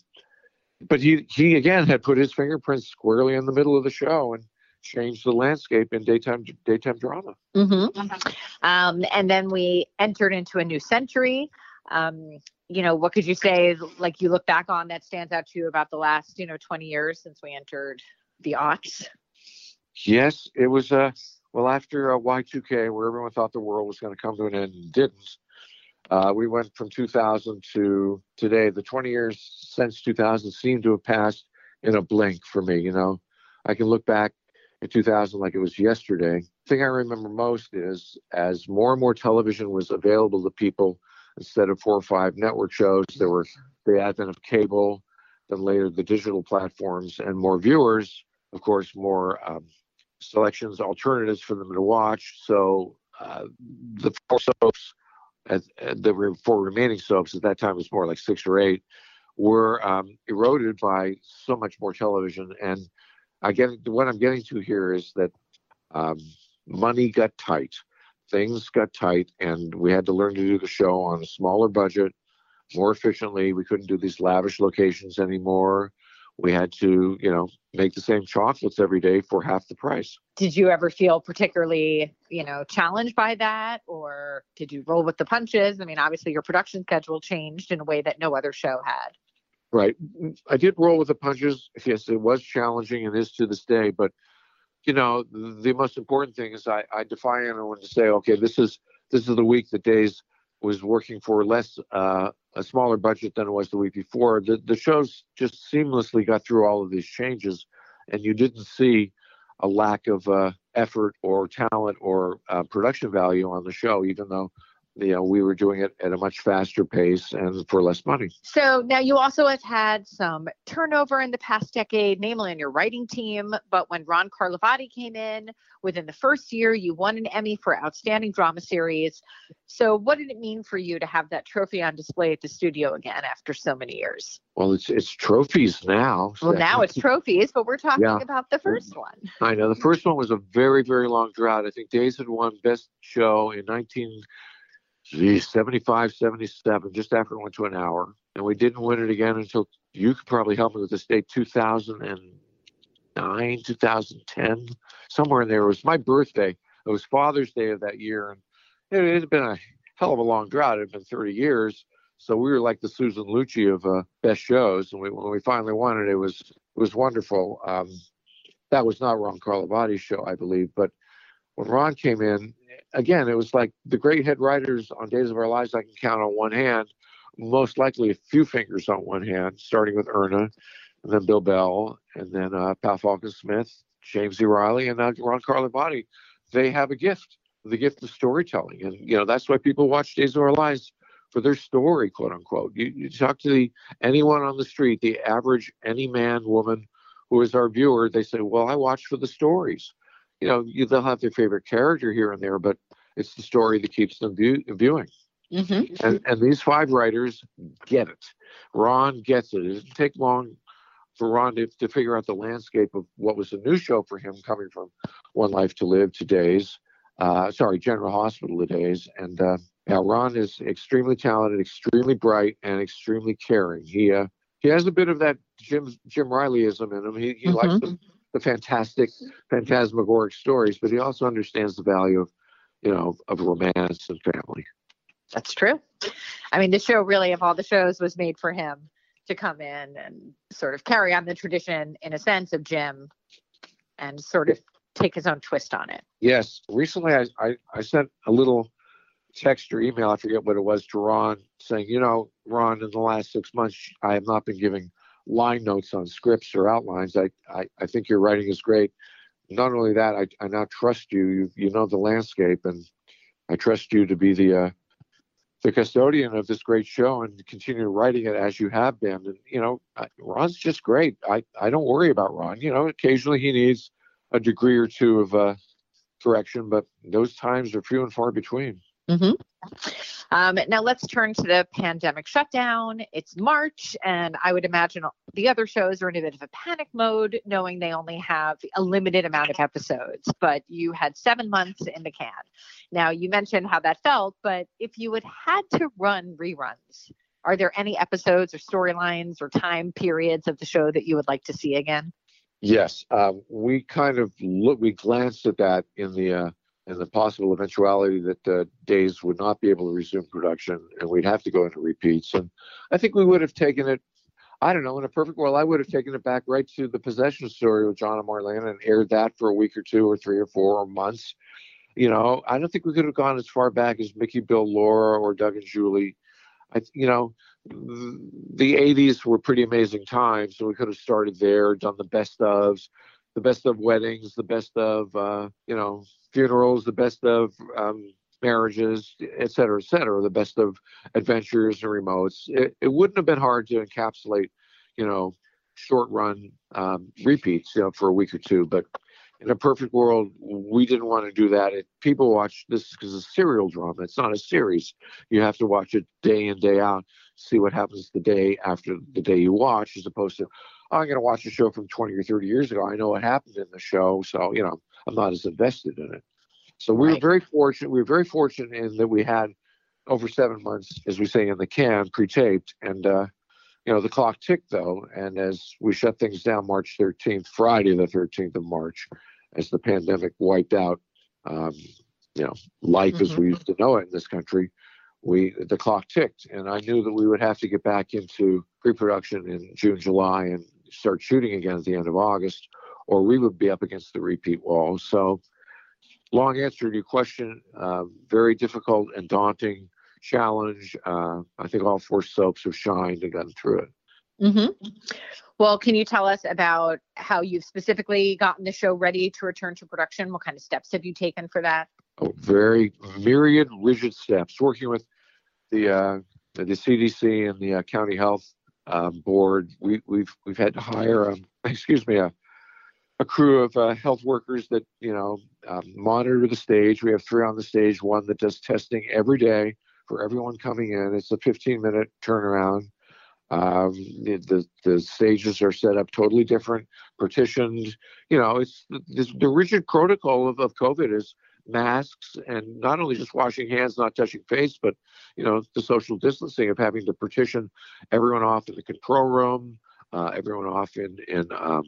S5: but he, he, again, had put his fingerprints squarely in the middle of the show and changed the landscape in daytime daytime drama.
S6: Mm-hmm. Um, and then we entered into a new century. Um, you know, what could you say, like, you look back on that stands out to you about the last, you know, twenty years since we entered the aughts?
S5: Yes, it was, uh, well, after uh, Y two K, where everyone thought the world was going to come to an end and didn't, uh, we went from two thousand to today. The twenty years since two thousand seemed to have passed in a blink for me. You know, I can look back at two thousand like it was yesterday. The thing I remember most is as more and more television was available to people, instead of four or five network shows, there were the advent of cable, then later the digital platforms, and more viewers, of course, more um, selections, alternatives for them to watch. So uh, the four soaps, as, uh, the four remaining soaps at that time was more like six or eight, were um, eroded by so much more television. And I get what I'm getting to here is that um, money got tight. Things got tight, and we had to learn to do the show on a smaller budget, more efficiently. We couldn't do these lavish locations anymore. We had to, you know, make the same chocolates every day for half the price.
S6: Did you ever feel particularly, you know, challenged by that, or did you roll with the punches? I mean, obviously your production schedule changed in a way that no other show had.
S5: Right. I did roll with the punches. Yes, it was challenging and is to this day, but you know, the most important thing is I, I defy anyone to say, okay, this is this is the week that Days was working for less, uh, a smaller budget than it was the week before. The, the shows just seamlessly got through all of these changes, and you didn't see a lack of uh, effort or talent or uh, production value on the show, even though you know we were doing it at a much faster pace and for less money.
S6: So now you also have had some turnover in the past decade, namely on your writing team. But when Ron Carlivati came in, within the first year, you won an Emmy for Outstanding Drama Series. So what did it mean for you to have that trophy on display at the studio again after so many years?
S5: Well, it's it's trophies now.
S6: Well, now it's trophies, but we're talking
S5: Yeah.
S6: about the first one.
S5: I know. The first one was a very, very long drought. I think Days had won Best Show in nineteen seventy-five, seventy-seven, just after it went to an hour. And we didn't win it again until, you could probably help me with this date, two thousand nine, two thousand ten, somewhere in there. It was my birthday. It was Father's Day of that year. And it, it had been a hell of a long drought. It had been thirty years. So we were like the Susan Lucci of uh, best shows. And we, when we finally won it, it was it was wonderful. Um, that was not Ron Carlivati's show, I believe. But when Ron came in, again, it was like the great head writers on Days of Our Lives I can count on one hand, most likely a few fingers on one hand, starting with Erna, and then Bill Bell, and then uh, Pal Falcon Smith, James E. Riley, and uh, Ron Carlivati. They have a gift, the gift of storytelling. And, you know, that's why people watch Days of Our Lives, for their story, quote unquote. You, you talk to the anyone on the street, the average any man, woman who is our viewer, they say, well, I watch for the stories. You know, you, they'll have their favorite character here and there, but it's the story that keeps them view, viewing.
S6: Mm-hmm.
S5: And, and these five writers get it. Ron gets it. It didn't take long for Ron to, to figure out the landscape of what was a new show for him, coming from One Life to Live to Days. Uh, sorry, General Hospital to Days. And uh, now Ron is extremely talented, extremely bright, and extremely caring. He uh, he has a bit of that Jim Jim Rileyism in him. He he mm-hmm. likes the, the fantastic, phantasmagoric stories, but he also understands the value of, you know, of romance and family.
S6: That's true. I mean, the show really, of all the shows, was made for him to come in and sort of carry on the tradition, in a sense, of Jim, and sort of take his own twist on it.
S5: Yes. Recently, I, I, I sent a little text or email, I forget what it was, to Ron, saying, you know, Ron, in the last six months, I have not been giving line notes on scripts or outlines. I, I, I think your writing is great. Not only that, I, I now trust you. you. You know the landscape, and I trust you to be the uh, the custodian of this great show and continue writing it as you have been. And, you know, Ron's just great. I, I don't worry about Ron. You know, occasionally he needs a degree or two of uh, correction, but those times are few and far between.
S6: Mm-hmm. Um, now let's turn to the pandemic shutdown. It's March, and I would imagine the other shows are in a bit of a panic mode, knowing they only have a limited amount of episodes, but you had seven months in the can. Now, you mentioned how that felt, but if you had had to run reruns, are there any episodes or storylines or time periods of the show that you would like to see again?
S5: Yes. Um, we kind of look, we glanced at that in the, uh, in the possible eventuality that uh, Days would not be able to resume production and we'd have to go into repeats. And I think we would have taken it, I don't know, in a perfect world, I would have taken it back right to the Possession story with John and Marlene and aired that for a week or two or three or four or months. You know, I don't think we could have gone as far back as Mickey, Bill, Laura, or Doug and Julie. I, you know, the eighties were pretty amazing times, so we could have started there, done the best of, the best of weddings, the best of, uh, you know, funerals, the best of um, marriages, et cetera, et cetera, the best of adventures and remotes. It, it wouldn't have been hard to encapsulate, you know, short run um, repeats, you know, for a week or two. But in a perfect world, we didn't want to do that. It, people watch this because it's a serial drama. It's not a series. You have to watch it day in, day out, see what happens the day after the day you watch, as opposed to, oh, I'm going to watch a show from twenty or thirty years ago. I know what happened in the show, so, you know, I'm not as invested in it. So we right. were very fortunate. We were very fortunate in that we had over seven months, as we say in the can, pre-taped. And, uh, you know, the clock ticked, though. And as we shut things down March thirteenth, Friday the thirteenth of March, as the pandemic wiped out, um, you know, life mm-hmm. as we used to know it in this country, we the clock ticked. And I knew that we would have to get back into pre-production in June, July, and start shooting again at the end of August, or we would be up against the repeat wall. So long answer to your question, uh, very difficult and daunting challenge. Uh, I think all four soaps have shined and gotten through it.
S6: Mm-hmm. Well, can you tell us about how you've specifically gotten the show ready to return to production? What kind of steps have you taken for that?
S5: Oh, very myriad rigid steps, working with the uh, the C D C and the uh, county health uh, board. We, we've we've had to hire, um, excuse me, a, a crew of uh, health workers that you know um, monitor the stage. We have three on the stage, one that does testing every day for everyone coming in. It's a fifteen minute turnaround. Um, the, the the stages are set up totally different, partitioned. You know, it's the, the rigid protocol of, of COVID is masks and not only just washing hands, not touching face, but you know the social distancing of having to partition everyone off in the control room, uh, everyone off in in um,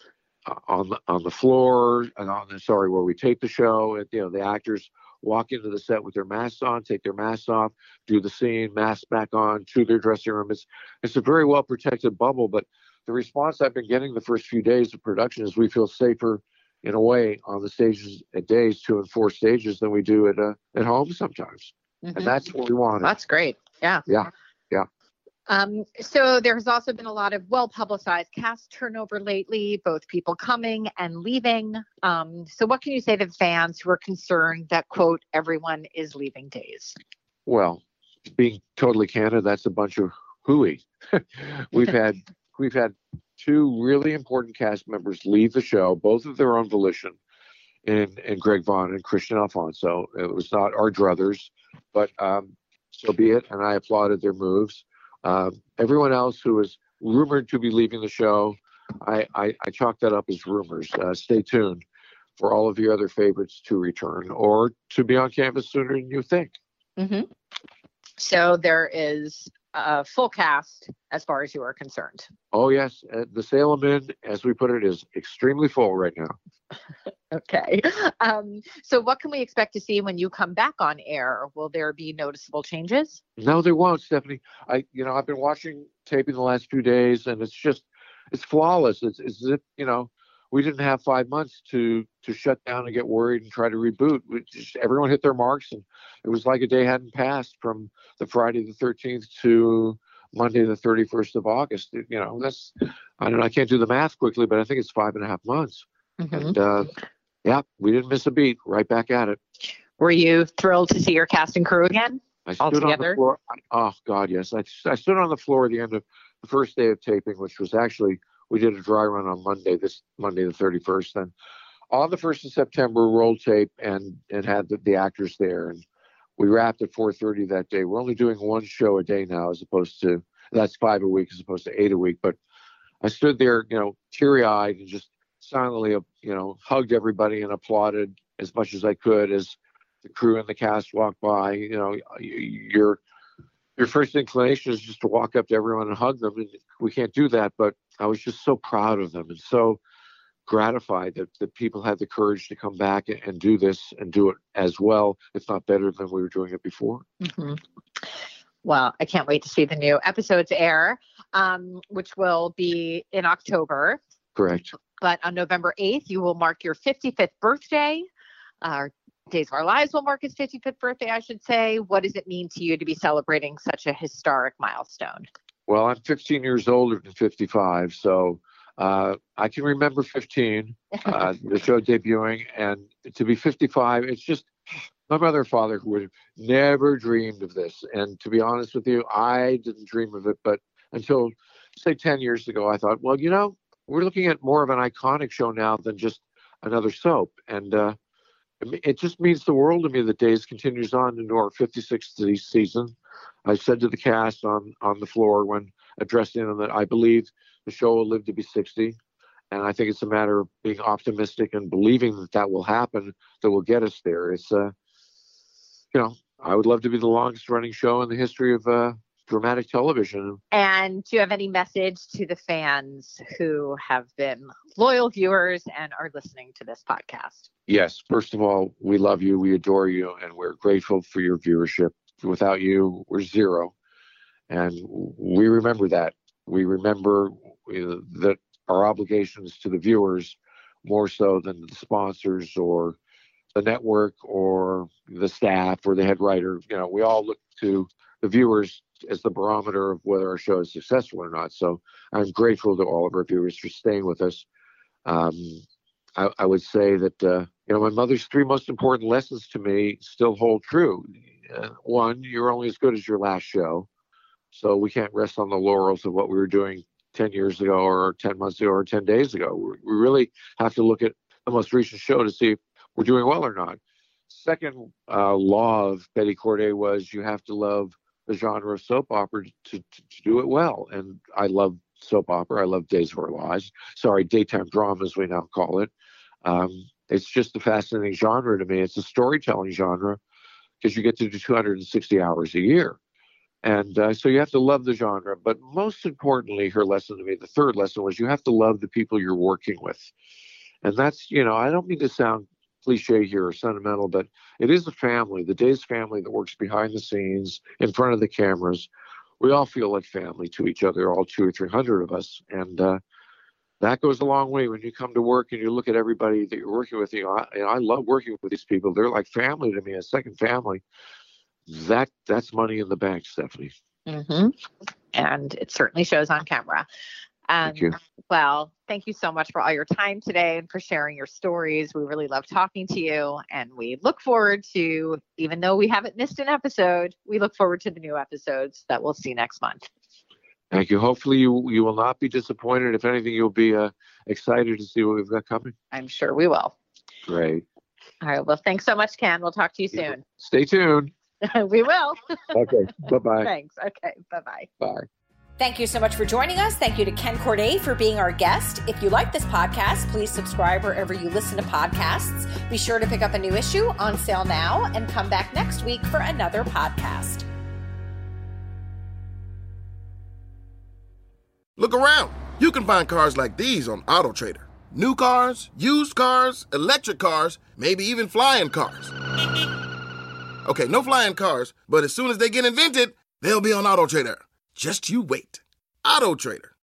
S5: on the on the floor and on the sorry where we tape the show. And you know the actors walk into the set with their masks on, take their masks off, do the scene, mask back on to their dressing room. It's, it's a very well protected bubble, but the response I've been getting the first few days of production is we feel safer in a way on the stages at days two and four stages than we do at uh, at home sometimes. Mm-hmm. And that's what we want.
S6: That's great. Yeah.
S5: Yeah. Yeah.
S6: Um, so there has also been a lot of well-publicized cast turnover lately, both people coming and leaving. Um, so what can you say to fans who are concerned that, quote, everyone is leaving Days?
S5: Well, being totally candid, that's a bunch of hooey. we've had we've had two really important cast members leave the show, both of their own volition, in, in Greg Vaughn and Christian Alfonso. It was not our druthers, but um, so be it, and I applauded their moves. Uh, everyone else who was rumored to be leaving the show, I, I, I chalk that up as rumors. Uh, stay tuned for all of your other favorites to return or to be on canvas sooner than you think.
S6: Mm-hmm. So there is a full cast as far as you are concerned.
S5: Oh, yes. Uh, the Salem Inn, as we put it, is extremely full right now.
S6: Okay. Um, so what can we expect to see when you come back on air? Will there be noticeable changes?
S5: No, there won't, Stephanie. I, you know, I've been watching taping the last few days, and it's just, it's flawless. It's, it's as if, you know, we didn't have five months to to shut down and get worried and try to reboot. We just, everyone hit their marks, and it was like a day hadn't passed from the Friday the thirteenth to Monday the thirty-first of August. You know, that's, I don't know, I can't do the math quickly, but I think it's five and a half months. Mm-hmm. And uh, yeah, we didn't miss a beat. Right back at it.
S6: Were you thrilled to see your cast and crew again?
S5: I stood on the floor. Oh God, yes. I, I stood on the floor at the end of the first day of taping, which was actually, we did a dry run on Monday, this Monday the thirty-first. Then on the first of September, rolled tape and and had the, the actors there, and we wrapped at four thirty that day. We're only doing one show a day now, as opposed to that's five a week as opposed to eight a week. But I stood there, you know, teary-eyed and just silently, you know, hugged everybody and applauded as much as I could as the crew and the cast walked by. You know, your your first inclination is just to walk up to everyone and hug them, and we can't do that. But I was just so proud of them and so gratified that, that people had the courage to come back and, and do this and do it as well, if not better than we were doing it before.
S6: Mm-hmm. Well, I can't wait to see the new episodes air, um, which will be in October.
S5: Correct.
S6: But on November eighth, you will mark your fifty-fifth birthday. Uh, Days of Our Lives will mark its fifty-fifth birthday, I should say. What does it mean to you to be celebrating such a historic milestone?
S5: Well, I'm fifteen years older than fifty-five, so uh, I can remember fifteen, uh, the show debuting, and to be fifty-five, it's just, my mother and father would have never dreamed of this. And to be honest with you, I didn't dream of it, but until, say, ten years ago, I thought, well, you know, we're looking at more of an iconic show now than just another soap. And uh, it just means the world to me that Days continues on into our fifty-sixth season. I said to the cast on, on the floor when addressing them that I believe the show will live to be sixty. And I think it's a matter of being optimistic and believing that that will happen, that will get us there. It's, uh, you know, I would love to be the longest running show in the history of uh, dramatic television.
S6: And do you have any message to the fans who have been loyal viewers and are listening to this podcast?
S5: Yes. First of all, we love you. We adore you. And we're grateful for your viewership. Without you, we're zero. And we remember that. We remember that our obligations to the viewers more so than the sponsors or the network or the staff or the head writer. You know, we all look to the viewers as the barometer of whether our show is successful or not. So I'm grateful to all of our viewers for staying with us. Um, I, I would say that, uh, you know, my mother's three most important lessons to me still hold true. Uh, one, you're only as good as your last show. So we can't rest on the laurels of what we were doing ten years ago or ten months ago or ten days ago. We, we really have to look at the most recent show to see if we're doing well or not. Second uh, law of Betty Corday was you have to love the genre of soap opera to, to, to do it well. And I love soap opera. I love Days of Our Lives. Sorry, daytime drama, as we now call it. Um, it's just a fascinating genre to me. It's a storytelling genre because you get to do two hundred sixty hours a year. And uh, so you have to love the genre. But most importantly, her lesson to me, the third lesson, was you have to love the people you're working with. And that's, you know, I don't mean to sound cliche here or sentimental, but it is a family, the Days family that works behind the scenes, in front of the cameras. We all feel like family to each other, all two or three hundred of us. And uh, that goes a long way when you come to work and you look at everybody that you're working with. You know, I, I love working with these people. They're like family to me, a second family. That That's money in the bank, Stephanie.
S6: Mm-hmm. And it certainly shows on camera. Um,
S5: Thank you.
S6: Well, thank you so much for all your time today and for sharing your stories. We really love talking to you, and we look forward to, even though we haven't missed an episode, we look forward to the new episodes that we'll see next month.
S5: Thank you. Hopefully you you will not be disappointed. If anything, you'll be uh, excited to see what we've got coming.
S6: I'm sure we will.
S5: Great.
S6: All right. Well, thanks so much, Ken. We'll talk to you soon.
S5: Stay tuned.
S6: We will.
S5: Okay. Bye-bye.
S6: Thanks. Okay. Bye-bye.
S5: Bye.
S3: Thank you so much for joining us. Thank you to Ken Corday for being our guest. If you like this podcast, please subscribe wherever you listen to podcasts. Be sure to pick up a new issue, on sale now, and come back next week for another podcast.
S7: Look around. You can find cars like these on AutoTrader. New cars, used cars, electric cars, maybe even flying cars. Okay, no flying cars, but as soon as they get invented, they'll be on AutoTrader. Just you wait. AutoTrader.